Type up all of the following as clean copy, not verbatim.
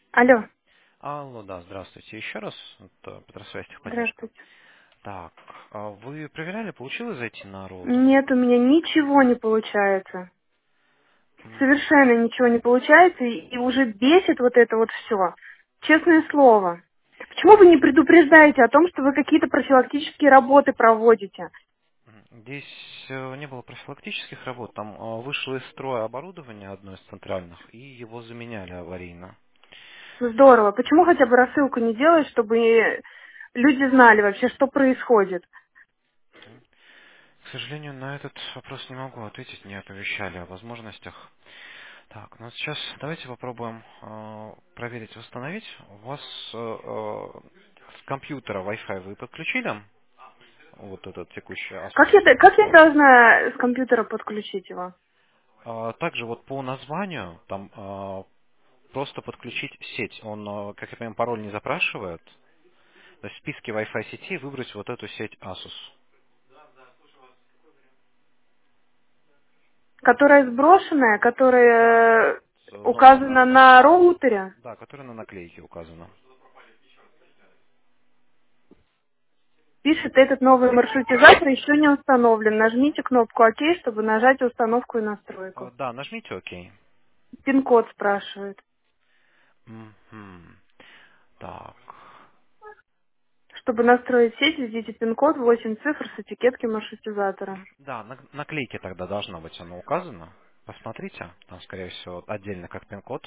Алло, Алло, да, здравствуйте. Еще раз, это Петросвязь техподдержка. здравствуйте. Так, вы проверяли, получилось зайти на роутер? Нет, у меня ничего не получается. М, Совершенно ничего не получается, и уже бесит вот это вот все. Честное слово. Почему вы не предупреждаете о том, что вы какие-то профилактические работы проводите? Здесь не было профилактических работ, там вышло из строя оборудование одно из центральных, и его заменяли аварийно. Ну, здорово. Почему хотя бы рассылку не делать, чтобы люди знали вообще, что происходит? К сожалению, на этот вопрос не могу ответить, не оповещали о возможностях. Так, ну сейчас давайте попробуем проверить, восстановить. У вас с компьютера Wi-Fi вы подключили? Вот этот текущий Asus. Как я должна с компьютера подключить его? Также вот по названию там просто подключить сеть. Он, как я понимаю, пароль не запрашивает. То есть в списке Wi-Fi сети выбрать вот эту сеть Asus. Которая сброшенная, Да, которая вот, указана на роутере? да, которая на наклейке указана. Пишет, этот новый маршрутизатор еще не установлен. Нажмите кнопку ОК, чтобы нажать установку и настройку. Да, нажмите ОК. Пин-код спрашивает. Мгм. Так. Чтобы настроить сеть, введите пин-код 8 цифр с этикетки маршрутизатора. Да, на наклейке тогда должно быть оно указано. Посмотрите, там, скорее всего, отдельно как пин-код.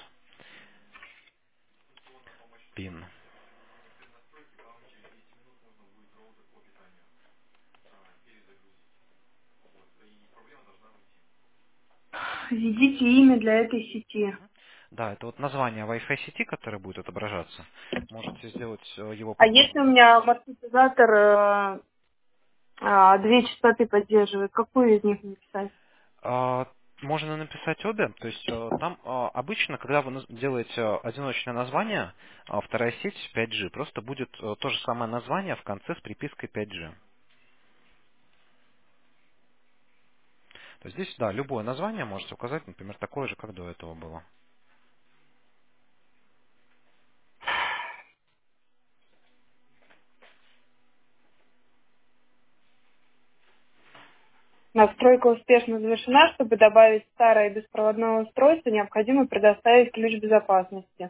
Пин. Введите имя для этой сети. Да, это вот название Wi-Fi сети, которое будет отображаться. Можете сделать его А повторно. если у меня маршрутизатор две частоты поддерживает, какую из них написать? А, Можно написать обе. То есть там обычно, когда вы делаете одиночное название, вторая сеть 5G, просто будет то же самое название в конце с припиской 5G. То есть здесь, да, любое название можете указать, например, такое же, как до этого было. Настройка успешно завершена. Чтобы добавить старое беспроводное устройство, необходимо предоставить ключ безопасности.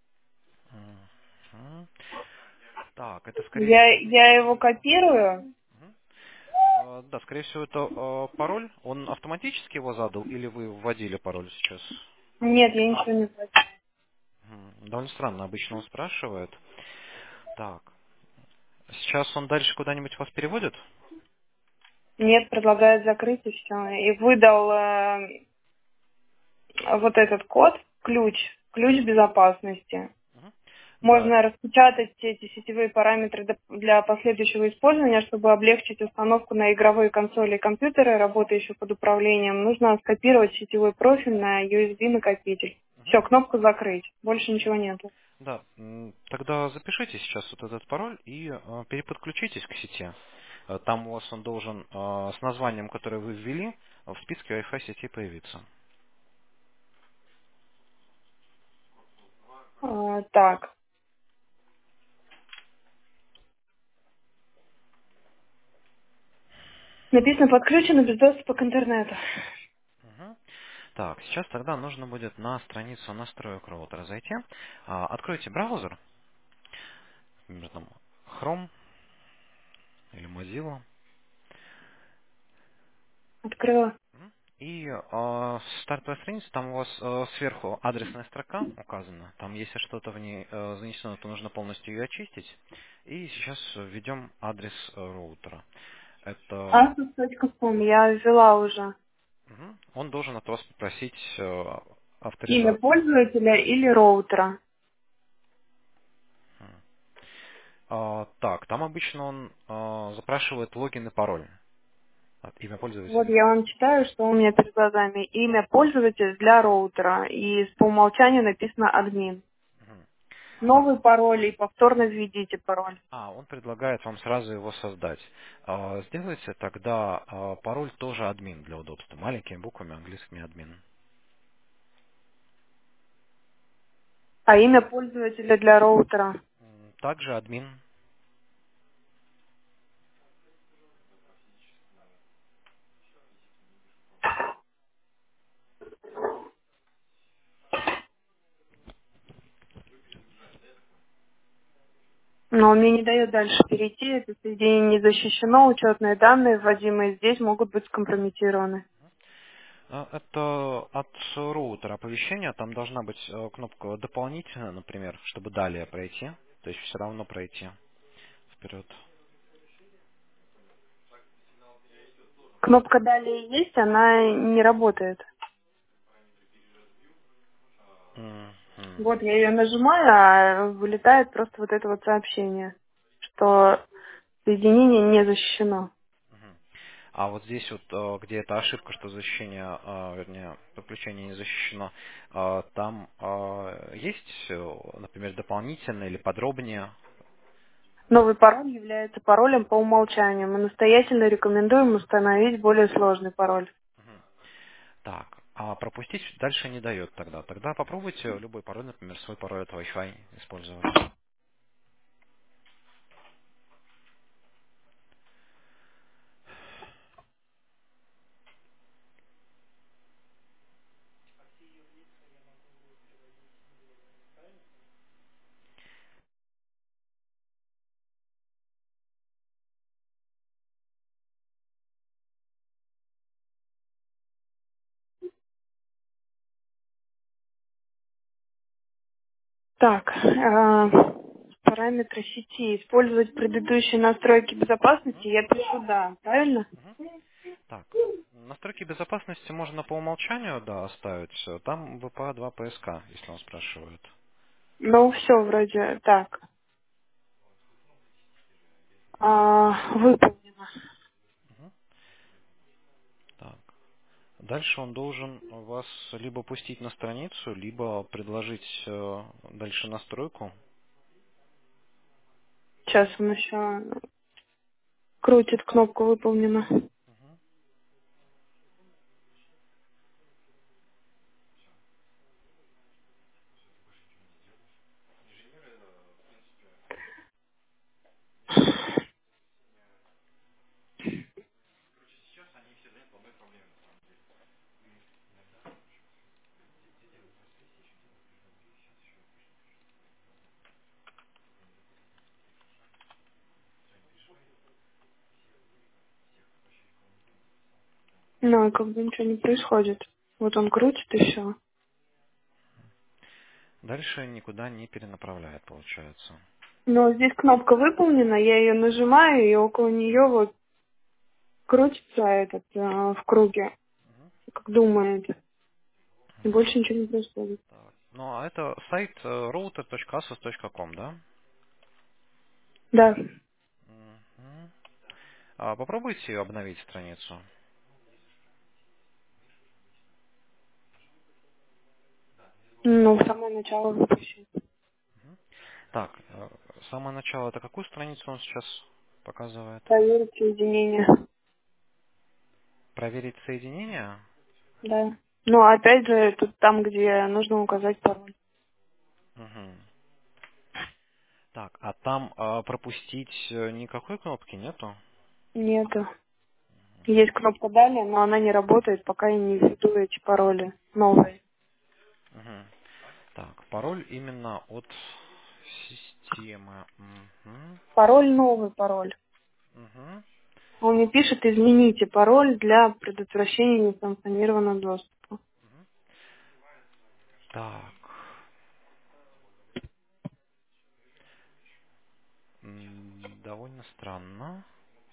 Мгм. Так, это скорее всего... Я его копирую. Мгм. Да, скорее всего, это пароль. Он автоматически его задал или вы вводили пароль сейчас? Нет, я ничего не плачу. Довольно странно, обычно он спрашивает. Так, сейчас он дальше куда-нибудь вас переводит? Нет, предлагает закрыть и все. И выдал вот этот код, ключ безопасности. Мгм. Да, Можно распечатать эти сетевые параметры для последующего использования, чтобы облегчить установку на игровые консоли и компьютеры, работающие под управлением. Нужно скопировать сетевой профиль на USB-накопитель. Все, кнопку закрыть. Больше ничего нету. да. Тогда запишите сейчас вот этот пароль и переподключитесь к сети. Там у вас он должен с названием, которое вы ввели, в списке Wi-Fi сети появиться. Так. Написано подключено без доступа к интернету. Мгм. Так, сейчас тогда нужно будет на страницу настроек роутера зайти. Откройте браузер, например, там Chrome или Mozilla. Открыла. И стартовая страница, там у вас сверху адресная строка указана. Там, если что-то в ней занесено, то нужно полностью ее очистить. И сейчас введем адрес роутера. Это asus.com. Я ввела уже. он должен от вас попросить Имя авторизацию. пользователя или роутера. Так, там обычно он запрашивает логин и пароль от имя Вот пользователя. я вам читаю, что у меня перед глазами. Имя пользователя для роутера. И по умолчанию написано админ. Мгм. Да. Новый пароль и повторно введите пароль. Он предлагает вам сразу его создать. Сделайте тогда пароль тоже админ для удобства. Маленькими буквами английскими админ. А имя пользователя для роутера? Также админ. Но он мне не дает дальше перейти. Это соединение не защищено. Учетные данные, вводимые здесь, могут быть скомпрометированы. Это от роутера оповещения. Там должна быть кнопка дополнительно, например, чтобы далее пройти. То есть все равно пройти вперед. Кнопка «Далее» есть, она не работает. Мгм. Вот я ее нажимаю, а вылетает просто вот это вот сообщение, что соединение не защищено. Мгм. А вот здесь вот, где эта ошибка, что защищение, вернее, подключение не защищено, там есть, например, дополнительно или подробнее? Новый пароль является паролем по умолчанию. Мы настоятельно рекомендуем установить более сложный пароль. Мгм. Так, а пропустить дальше не дает тогда. Тогда попробуйте любой пароль, например, свой пароль от Wi-Fi использовать. Так, параметры сети. Использовать предыдущие настройки безопасности. Мгм. Я пишу «да», правильно? Мгм. Так, настройки безопасности можно по умолчанию, да, оставить. Там VPA2 PSK, если он спрашивает. Ну, все вроде так. Выполнено. Мгм. Так. Дальше он должен вас либо пустить на страницу, либо предложить дальше настройку. Сейчас он еще крутит кнопку «Выполнено». Ну, и как бы ничего не происходит. Вот он крутит и все. Дальше никуда не перенаправляет, получается. Но здесь кнопка «Выполнена», я ее нажимаю, и около нее вот крутится этот в круге, как думает. И больше ничего не происходит. Так. Ну, а это сайт router.asus.com, да? Да. Мгм. Попробуйте обновить страницу. Ну, в самое начало выпущу. Так, с самого начала это какую страницу он сейчас показывает? Проверить соединение. Проверить соединение? Да. Ну, опять же, тут там, где нужно указать пароль. Мгм. Так, а там пропустить никакой кнопки нету? Нету. Есть кнопка «Далее», но она не работает, пока я не введу эти пароли новые. Мгм. Так, пароль именно от системы. Мгм. Пароль новый пароль. Мгм. Он мне пишет: измените пароль для предотвращения несанкционированного доступа. Так, довольно странно.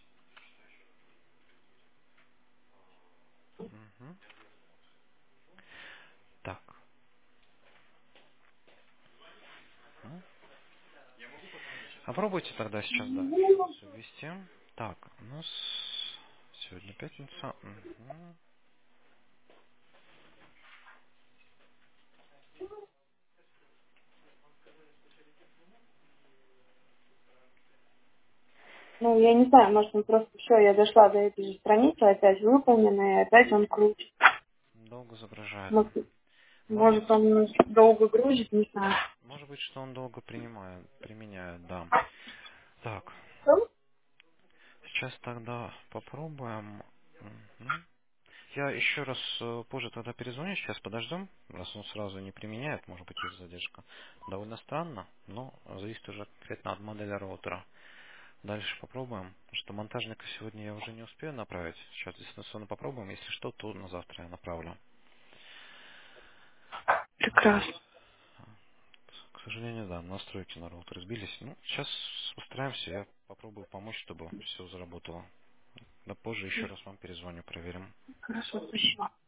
Мгм. Так, попробуйте тогда сейчас, да, еще раз ввести. Так, у нас сегодня пятница. Мгм. Ну, я не знаю, может, он просто все, я дошла до этой же страницы, опять выполнена, и опять он крутит. Долго загружает. Может, Может может, быть, он долго грузит, не знаю. Может быть, что он долго применяет, да. Так, сейчас тогда попробуем. Мгм. Я еще раз позже тогда перезвоню, сейчас подождем, раз он сразу не применяет, может быть, есть задержка. Довольно странно, но зависит уже конкретно от модели роутера. Дальше попробуем, потому что монтажника сегодня я уже не успею направить. Сейчас дистанционно попробуем, если что, то на завтра я направлю. Прекрасно. К сожалению, да, настройки на роутере сбились. Ну, сейчас постараемся, я попробую помочь, чтобы все заработало. Да позже еще раз вам перезвоню, проверим. Хорошо, спасибо.